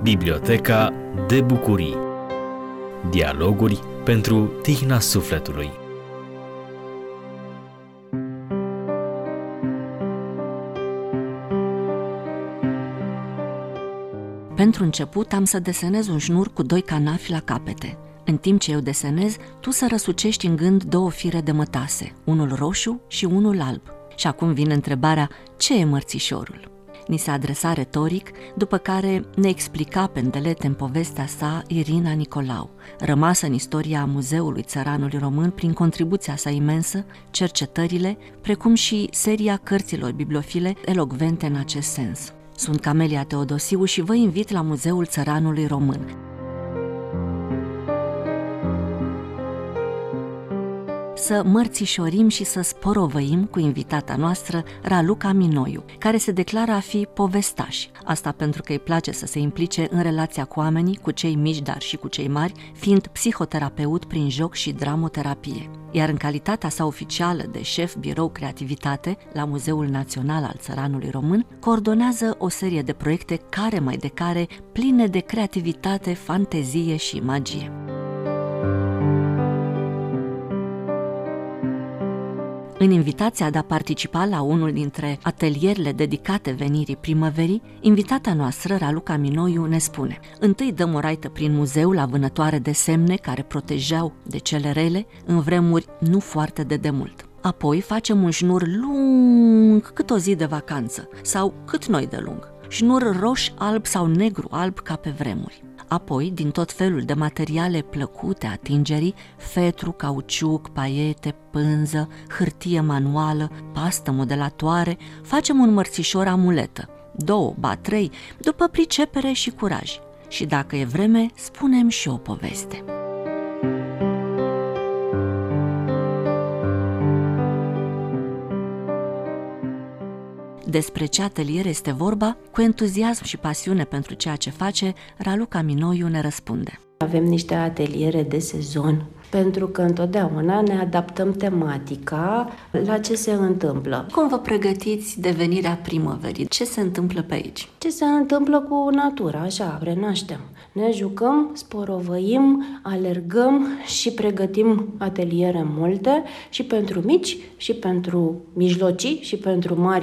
Biblioteca de bucurii. Dialoguri pentru tihna sufletului. Pentru început am să desenez un șnur cu 2 canafi la capete. În timp ce eu desenez, tu să răsucești în gând 2 fire de mătase, unul roșu și unul alb. Și acum vine întrebarea, ce e mărțișorul? Ni se adresa retoric, după care ne explica pe îndelete în povestea sa Irina Nicolau, rămasă în istoria Muzeului Țăranului Român prin contribuția sa imensă, cercetările, precum și seria cărților bibliofile elocvente în acest sens. Sunt Camelia Teodosiu și vă invit la Muzeul Țăranului Român. Să mărțișorim și să sporovăim cu invitata noastră, Raluca Minoiu, care se declară a fi povestaș. Asta pentru că îi place să se implice în relația cu oamenii, cu cei mici, dar și cu cei mari, fiind psihoterapeut prin joc și dramoterapie. Iar în calitatea sa oficială de șef birou creativitate la Muzeul Național al Țăranului Român, coordonează o serie de proiecte care mai de care, pline de creativitate, fantezie și magie. În invitația de a participa la unul dintre atelierele dedicate venirii primăverii, invitata noastră, Raluca Minoiu, ne spune: întâi dăm o raită prin muzeu la vânătoare de semne care protejau de cele rele în vremuri nu foarte de demult. Apoi facem un șnur lung cât o zi de vacanță sau cât noi de lung, șnur roș-alb sau negru-alb ca pe vremuri. Apoi, din tot felul de materiale plăcute atingerii, fetru, cauciuc, paiete, pânză, hârtie manuală, pastă modelatoare, facem un mărțișor amuletă, 2, ba 3, după pricepere și curaj. Și dacă e vreme, spunem și o poveste. Despre ce atelier este vorba, cu entuziasm și pasiune pentru ceea ce face, Raluca Minoiu ne răspunde. Avem niște ateliere de sezon, pentru că întotdeauna ne adaptăm tematica la ce se întâmplă. Cum vă pregătiți de venirea primăverii? Ce se întâmplă pe aici? Ce se întâmplă cu natura, așa, renaștem. Ne jucăm, sporovăim, alergăm și pregătim ateliere multe și pentru mici, și pentru mijlocii, și pentru mari.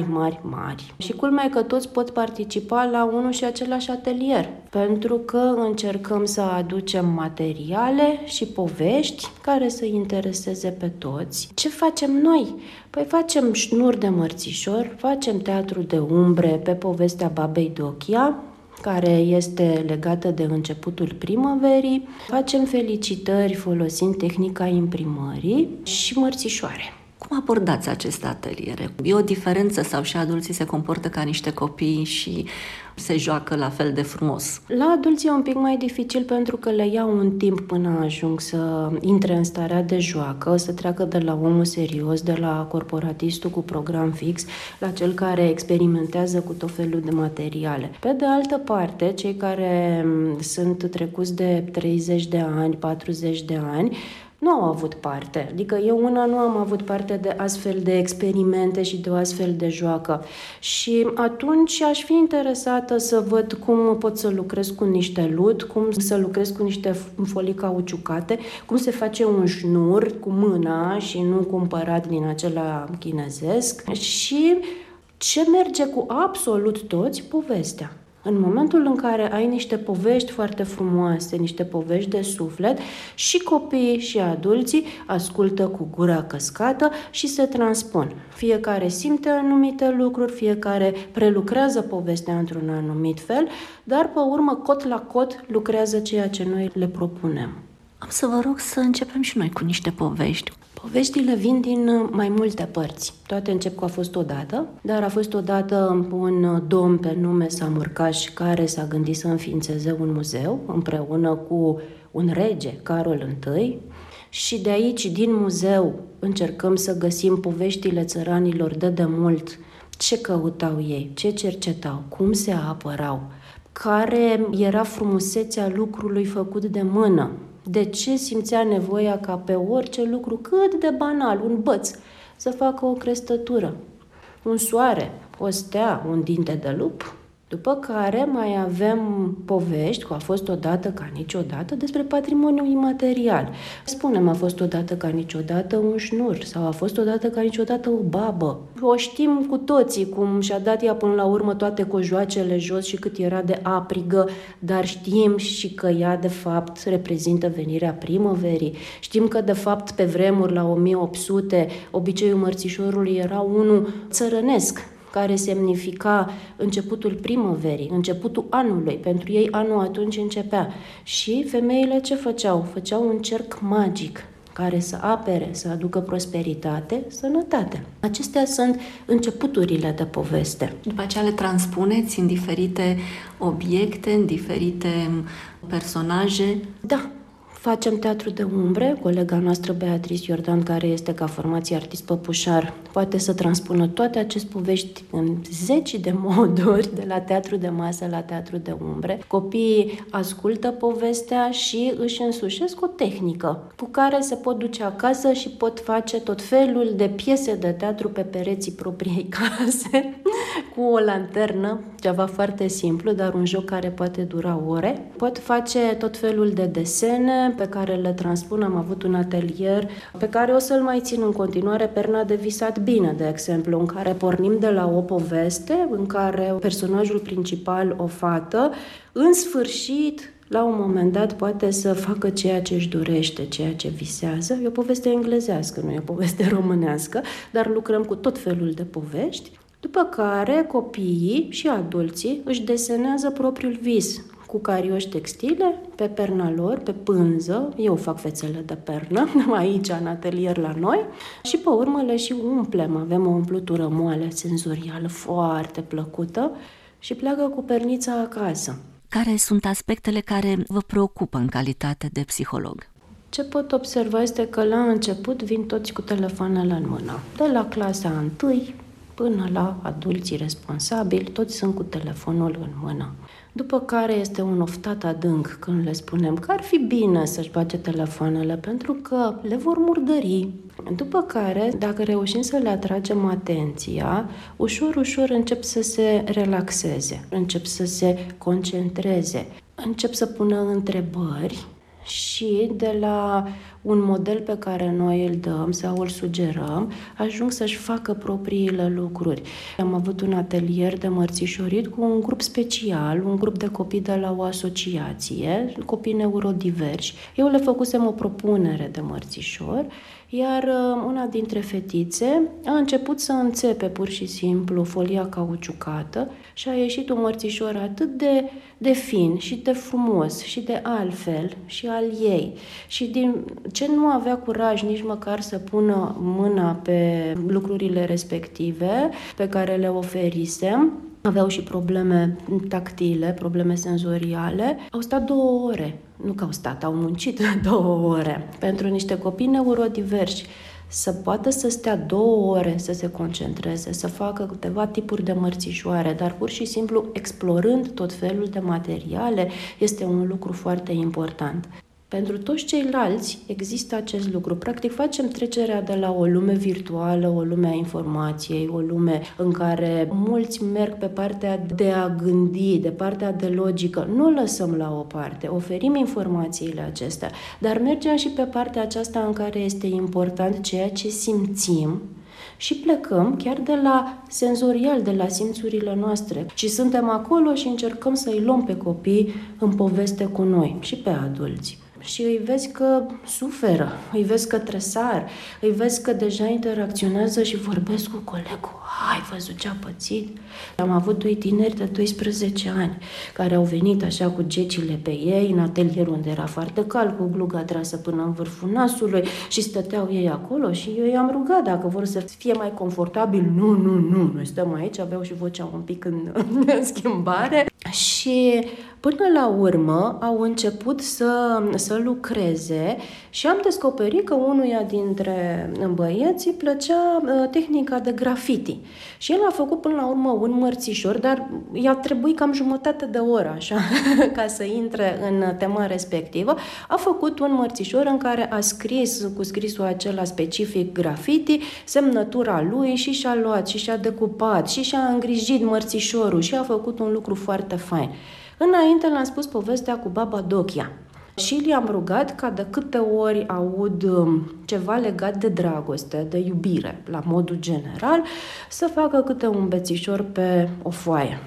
Și culmea e că toți pot participa la unul și același atelier, pentru că încercăm să aducem materiale și povești care să intereseze pe toți. Ce facem noi? Păi facem șnuri de mărțișor, facem teatru de umbre pe povestea Babei Dochia, care este legată de începutul primăverii, facem felicitări folosind tehnica imprimării și mărțișoare. Cum abordați aceste ateliere? E o diferență sau și adulții se comportă ca niște copii și se joacă la fel de frumos? La adulți e un pic mai dificil pentru că le iau un timp până ajung să intre în starea de joacă, să treacă de la omul serios, de la corporatistul cu program fix, la cel care experimentează cu tot felul de materiale. Pe de altă parte, cei care sunt trecuți de 30 de ani, 40 de ani, nu au avut parte. Adică eu nu am avut parte de astfel de experimente și de o astfel de joacă. Și atunci aș fi interesată să văd cum pot să lucrez cu niște lut, cum să lucrez cu niște folii cauciucate, cum se face un șnur cu mâna și nu cumpărat din acela chinezesc și ce merge cu absolut toți, povestea. În momentul în care ai niște povești foarte frumoase, niște povești de suflet, și copiii și adulții ascultă cu gura căscată și se transpun. Fiecare simte anumite lucruri, fiecare prelucrează povestea într-un anumit fel, dar pe urmă, cot la cot, lucrează ceea ce noi le propunem. Am să vă rog să începem și noi cu niște povești. Poveștile vin din mai multe părți. Toate încep cu a fost odată, dar a fost odată un domn pe nume Samurcaș care s-a gândit să înființeze un muzeu împreună cu un rege, Carol I, și de aici, din muzeu, încercăm să găsim poveștile țăranilor de demult, ce căutau ei, ce cercetau, cum se apărau, care era frumusețea lucrului făcut de mână. De ce simțea nevoia ca pe orice lucru cât de banal, un băț, să facă o crestătură, un soare, o stea, un dinte de lup, După care mai avem povești cu A fost odată ca niciodată despre patrimoniul imaterial. Spunem A fost odată ca niciodată un șnur sau A fost odată ca niciodată o babă. O știm cu toții cum și-a dat ea până la urmă toate cojoacele jos și cât era de aprigă, dar știm și că ea de fapt reprezintă venirea primăverii. Știm că de fapt pe vremuri la 1800 obiceiul mărțișorului era unul țărănesc, care semnifica începutul primăverii, începutul anului. Pentru ei anul atunci începea. Și femeile ce făceau? Făceau un cerc magic care să apere, să aducă prosperitate, sănătate. Acestea sunt începuturile de poveste. După aceea le transpuneți în diferite obiecte, în diferite personaje? Da. Facem teatru de umbre, colega noastră Beatrice Iordan, care este ca formație artist păpușar, poate să transpună toate aceste povești în zeci de moduri, de la teatru de masă la teatru de umbre. Copiii ascultă povestea și își însușesc o tehnică cu care se pot duce acasă și pot face tot felul de piese de teatru pe pereții propriei case, cu o lanternă, ceva foarte simplu, dar un joc care poate dura ore. Pot face tot felul de desene pe care le transpun. Am avut un atelier pe care o să-l mai țin în continuare, Perna de visat bine, de exemplu, în care pornim de la o poveste în care personajul principal, o fată, în sfârșit, la un moment dat, poate să facă ceea ce își dorește, ceea ce visează. E o poveste englezească, nu e o poveste românească, dar lucrăm cu tot felul de povești. După care copiii și adulții își desenează propriul vis cu carioși textile, pe perna lor, pe pânză. Eu fac fețele de pernă aici, în atelier la noi, și pe urmă le și umplem. Avem o umplutură moale, senzorială, foarte plăcută și pleacă cu pernița acasă. Care sunt aspectele care vă preocupă în calitate de psiholog? Ce pot observa este că la început vin toți cu telefoanele în mână. De la clasa 1 până la adulții responsabili, toți sunt cu telefonul în mână. După care este un oftat adânc când le spunem că ar fi bine să-și bage telefoanele pentru că le vor murdări. După care, dacă reușim să le atragem atenția, ușor, ușor încep să se relaxeze, încep să se concentreze, încep să pună întrebări și de la un model pe care noi îl dăm sau îl sugerăm, ajung să-și facă propriile lucruri. Am avut un atelier de mărțișorit cu un grup special, un grup de copii de la o asociație, copii neurodiverși. Eu le făcusem o propunere de mărțișor, iar una dintre fetițe a început să înțepe pur și simplu folia cauciucată și a ieșit un mărțișor atât de fin și de frumos și de altfel și al ei. Și din ce nu avea curaj nici măcar să pună mâna pe lucrurile respective pe care le oferisem, aveau și probleme tactile, probleme senzoriale, au stat 2 ore. Nu că au stat, au muncit 2 ore. Pentru niște copii neurodiverși să poată să stea 2 ore să se concentreze, să facă câteva tipuri de mărțișoare, dar pur și simplu explorând tot felul de materiale, este un lucru foarte important. Pentru toți ceilalți există acest lucru. Practic facem trecerea de la o lume virtuală, o lume a informației, o lume în care mulți merg pe partea de a gândi, de partea de logică. Nu o lăsăm la o parte, oferim informațiile acestea, dar mergem și pe partea aceasta în care este important ceea ce simțim și plecăm chiar de la senzorial, de la simțurile noastre. Și suntem acolo și încercăm să-i luăm pe copii în poveste cu noi și pe adulți. Și îi vezi că suferă, îi vezi că tresar, îi vezi că deja interacționează și vorbesc cu colegul. Ai văzut ce a pățit? Am avut 2 tineri de 12 ani care au venit așa cu gecile pe ei în atelier unde era foarte cald, cu gluga trasă până în vârful nasului și stăteau ei acolo și eu i-am rugat dacă vor să fie mai confortabil. Nu, noi stăm aici, aveau și vocea un pic în schimbare. Și Și până la urmă au început să lucreze și am descoperit că unuia dintre băieți îi plăcea tehnica de graffiti. Și el a făcut până la urmă un mărțișor, dar i-a trebuit cam jumătate de oră așa, ca să intre în tema respectivă. A făcut un mărțișor în care a scris cu scrisul acela specific graffiti, semnătura lui și și-a luat și și-a decupat și și-a îngrijit mărțișorul și a făcut un lucru foarte fain. Înainte le-am spus povestea cu Baba Dochia și le-am rugat ca de câte ori aud ceva legat de dragoste, de iubire, la modul general, să facă câte un bețișor pe o foaie.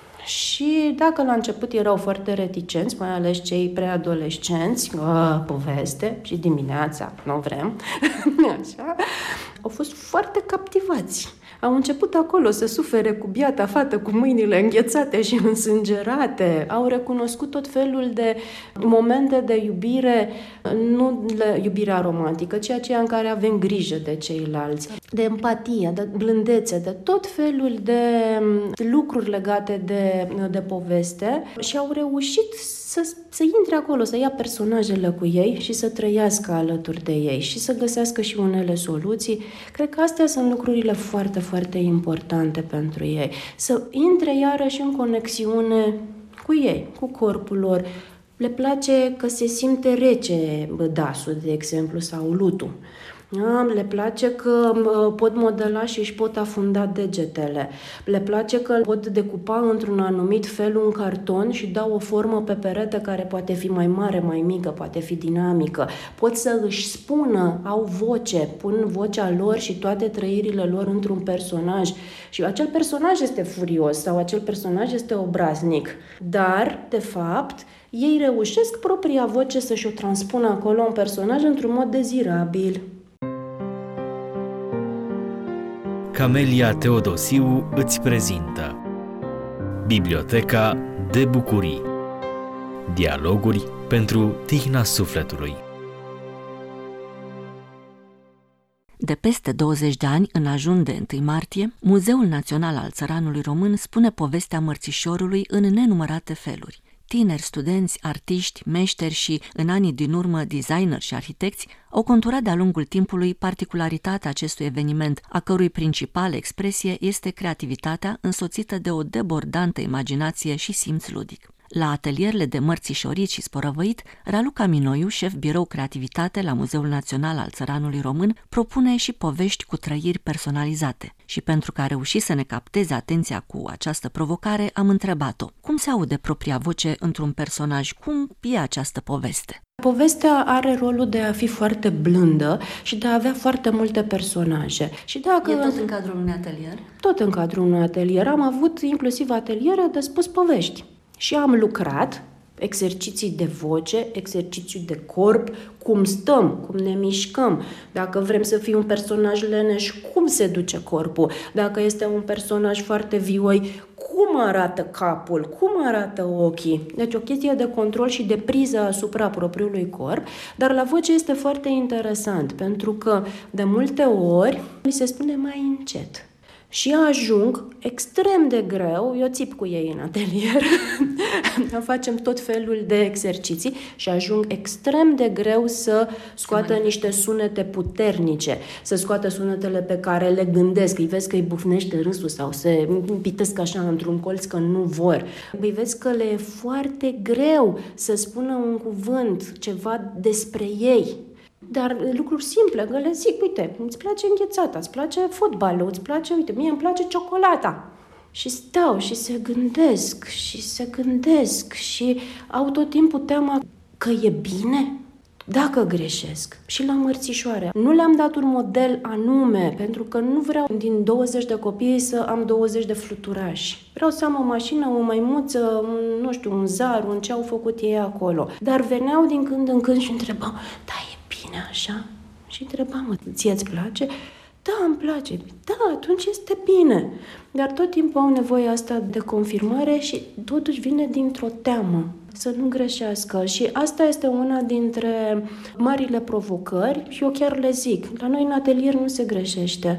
Și dacă la început erau foarte reticenți, mai ales cei preadolescenți, poveste și dimineața, nu vrem, așa, au fost foarte captivați. Au început acolo să sufere cu biata fată, cu mâinile înghețate și însângerate. Au recunoscut tot felul de momente de iubire, nu iubirea romantică, ci aceea în care avem grijă de ceilalți, de empatie, de blândețe, de tot felul de lucruri legate de poveste și au reușit să intre acolo, să ia personajele cu ei și să trăiască alături de ei și să găsească și unele soluții. Cred că astea sunt lucrurile foarte, foarte importante pentru ei. Să intre iarăși în conexiune cu ei, cu corpul lor. Le place că se simte rece dasul, de exemplu, sau lutul. Le place că pot modela și își pot afunda degetele. Le place că pot decupa într-un anumit fel un carton și dau o formă pe perete care poate fi mai mare, mai mică, poate fi dinamică. Pot să își spună, au voce, pun vocea lor și toate trăirile lor într-un personaj. Și acel personaj este furios sau acel personaj este obraznic. Dar, de fapt, ei reușesc propria voce să-și o transpună acolo un personaj într-un mod dezirabil. Camelia Teodosiu îți prezintă Biblioteca de bucurii. Dialoguri pentru tihna sufletului. De peste 20 de ani, în ajun de 1 martie, Muzeul Național al Țăranului Român spune povestea mărțișorului în nenumărate feluri. Tineri, studenți, artiști, meșteri și, în anii din urmă, designeri și arhitecți au conturat de-a lungul timpului particularitatea acestui eveniment, a cărui principală expresie este creativitatea însoțită de o debordantă imaginație și simț ludic. La atelierele de mărțișorit și sporăvăit, Raluca Minoiu, șef birou creativitate la Muzeul Național al Țăranului Român, propune și povești cu trăiri personalizate. Și pentru că a reușit să ne capteze atenția cu această provocare, am întrebat-o: cum se aude propria voce într-un personaj? Cum e această poveste? Povestea are rolul de a fi foarte blândă și de a avea foarte multe personaje. Și dacă... E tot în cadrul unui atelier? Tot în cadrul unui atelier. Am avut inclusiv ateliere de spus povești. Și am lucrat exerciții de voce, exerciții de corp, cum stăm, cum ne mișcăm. Dacă vrem să fii un personaj leneș, cum se duce corpul? Dacă este un personaj foarte vioi, cum arată capul, cum arată ochii? Deci o chestie de control și de priză asupra propriului corp, dar la voce este foarte interesant, pentru că de multe ori mi se spune mai încet. Și ajung extrem de greu, eu țip cu ei în atelier, facem tot felul de exerciții și ajung extrem de greu să scoată niște sunete puternice, să scoată sunetele pe care le gândesc, îi vezi că îi bufnește râsul sau se pitesc așa într-un colț că nu vor. Îi vezi că le e foarte greu să spună un cuvânt, ceva despre ei. Dar lucruri simple, că le zic, uite, îți place înghețata, îți place fotbalul, îți place, uite, mie îmi place ciocolata. Și stau și se gândesc și au tot timpul teama că e bine dacă greșesc. Și la mărțișoare. Nu le-am dat un model anume, pentru că nu vreau din 20 de copii să am 20 de fluturași. Vreau să am o mașină, o maimuță, un zar, ce au făcut ei acolo. Dar veneau din când în când și întrebau, da, e bine așa? Și întrebam, ție îți place? Da, îmi place. Da, atunci este bine. Dar tot timpul au nevoie asta de confirmare și totuși vine dintr-o teamă să nu greșească. Și asta este una dintre marile provocări și eu chiar le zic, la noi în atelier nu se greșește.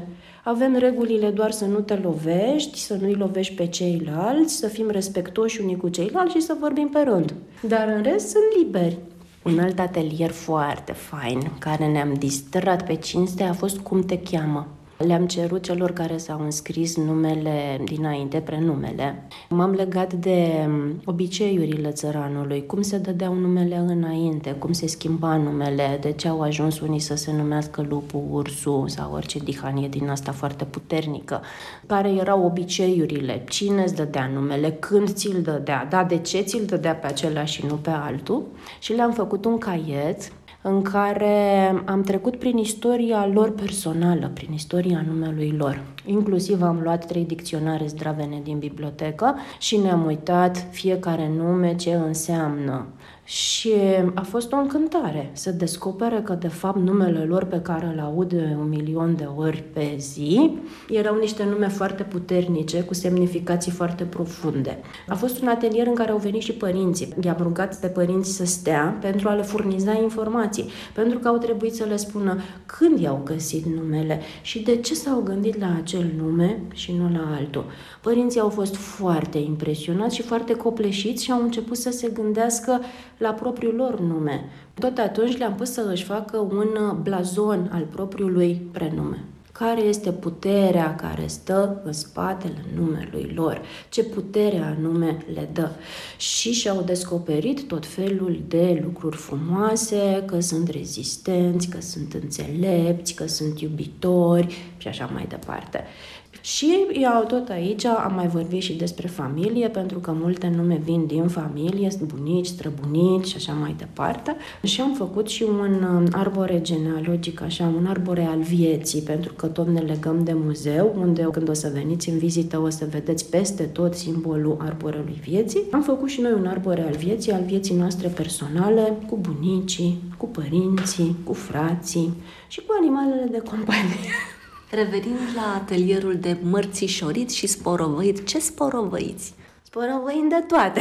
avem regulile doar să nu te lovești, să nu-i lovești pe ceilalți, să fim respectoși unii cu ceilalți și să vorbim pe rând. Dar în rest sunt liberi. Un alt atelier foarte fain, care ne-am distrat pe cinste, a fost Cum te cheamă. Le-am cerut celor care s-au înscris numele dinainte, prenumele. M-am legat de obiceiurile țăranului, cum se dădeau numele înainte, cum se schimba numele, de ce au ajuns unii să se numească lupul, ursul sau orice dihanie din asta foarte puternică. Care erau obiceiurile, cine îți dădea numele, când ți-l dădea, de ce ți-l dădea pe acela și nu pe altul. Și le-am făcut un caiet în care am trecut prin istoria lor personală, prin istoria numelui lor. Inclusiv am luat 3 dicționare zdravene din bibliotecă și ne-am uitat fiecare nume ce înseamnă. Și a fost o încântare să descopere că, de fapt, numele lor pe care îl aud de 1.000.000 de ori pe zi erau niște nume foarte puternice, cu semnificații foarte profunde. A fost un atelier în care au venit și părinții. I-am rugat pe părinți să stea pentru a le furniza informații, pentru că au trebuit să le spună când i-au găsit numele și de ce s-au gândit la acel nume și nu la altul. Părinții au fost foarte impresionați și foarte copleșiți și au început să se gândească la propriul lor nume. Tot atunci le-am pus să își facă un blazon al propriului prenume. Care este puterea care stă în spatele numelui lor? Ce putere anume le dă? Și și-au descoperit tot felul de lucruri frumoase, că sunt rezistenți, că sunt înțelepți, că sunt iubitori și așa mai departe. Și eu tot aici am mai vorbit și despre familie, pentru că multe nume vin din familie, sunt bunici, străbunici și așa mai departe. Și am făcut și un arbore genealogic, așa, un arbore al vieții, pentru că tot ne legăm de muzeu, unde când o să veniți în vizită o să vedeți peste tot simbolul arborelui vieții. Am făcut și noi un arbore al vieții noastre personale, cu bunicii, cu părinții, cu frații și cu animalele de companie. Revenind la atelierul de mărțișorit și sporovăit, ce sporovăiți? Sporovăim de toate.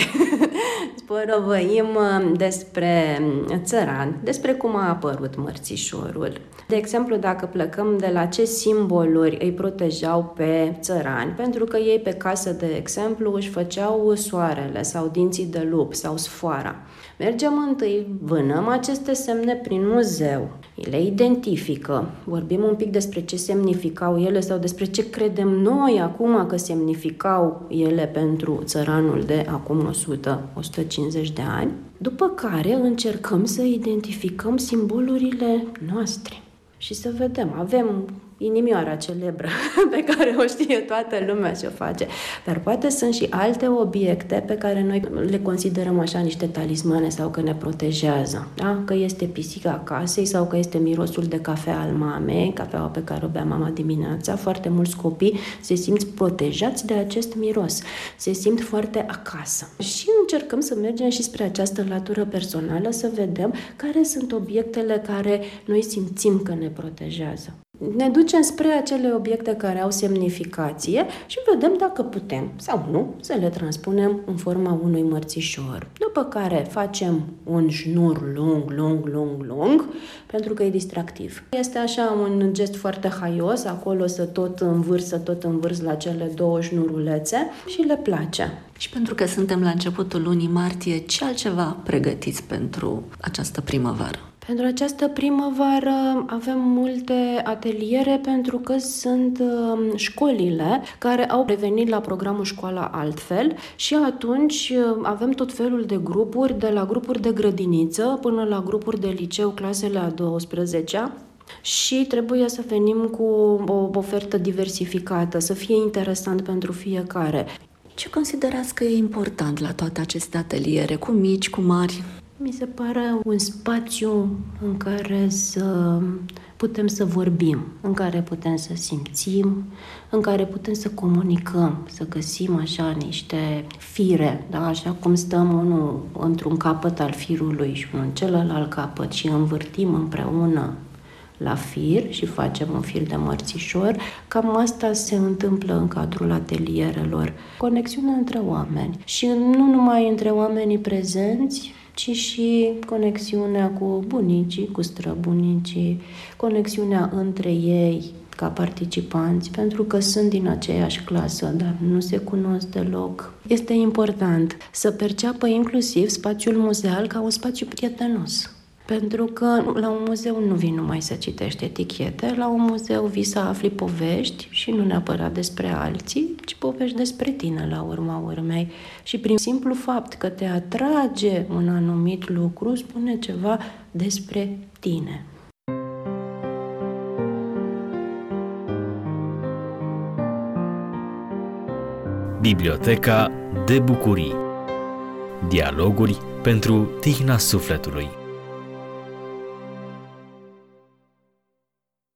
Sporovăim despre țăran, despre cum a apărut mărțișorul. De exemplu, dacă plecăm de la ce simboluri îi protejau pe țărani, pentru că ei pe casă, de exemplu, își făceau soarele sau dinții de lup sau sfoara. Mergem întâi, vânăm aceste semne prin muzeu, le identifică, vorbim un pic despre ce semnificau ele sau despre ce credem noi acum că semnificau ele pentru țăranul de acum 100-150 de ani, după care încercăm să identificăm simbolurile noastre și să vedem, avem inimioara celebră pe care o știe toată lumea ce face, dar poate sunt și alte obiecte pe care noi le considerăm așa niște talismane sau că ne protejează, da? Că este pisica casei sau că este mirosul de cafea al mamei, cafeaua pe care o bea mama dimineața. Foarte mulți copii se simt protejați de acest miros, se simt foarte acasă. Și încercăm să mergem și spre această latură personală, să vedem care sunt obiectele care noi simțim că ne protejează. Ne ducem spre acele obiecte care au semnificație și vedem dacă putem sau nu să le transpunem în forma unui mărțișor. După care facem un șnur lung, pentru că e distractiv. Este așa un gest foarte haios, acolo să tot învârs la cele 2 șnurulețe și le place. Și pentru că suntem la începutul lunii martie, ce altceva pregătiți pentru această primăvară? Pentru această primăvară avem multe ateliere pentru că sunt școlile care au revenit la programul Școala Altfel și atunci avem tot felul de grupuri, de la grupuri de grădiniță până la grupuri de liceu, clasele a 12-a. Și trebuie să venim cu o ofertă diversificată, să fie interesant pentru fiecare. Ce considerați că e important la toate aceste ateliere, cu mici, cu mari? Mi se pare un spațiu în care să putem să vorbim, în care putem să simțim, în care putem să comunicăm, să găsim așa niște fire, da? Așa cum stăm unul într-un capăt al firului și unul în celălalt capăt și învârtim împreună la fir și facem un fir de mărțișor, cam asta se întâmplă în cadrul atelierelor. Conexiunea între oameni și nu numai între oamenii prezenți, ci și conexiunea cu bunicii, cu străbunicii, conexiunea între ei, ca participanți, pentru că sunt din aceeași clasă, dar nu se cunosc deloc. Este important să perceapă inclusiv spațiul muzeal ca un spațiu prietenos. Pentru că la un muzeu nu vii numai să citești etichete, la un muzeu vii să afli povești și nu neapărat despre alții, ci povești despre tine la urma urmei. Și prin simplu fapt că te atrage un anumit lucru, spune ceva despre tine. Biblioteca de bucurii. Dialoguri pentru tihna sufletului.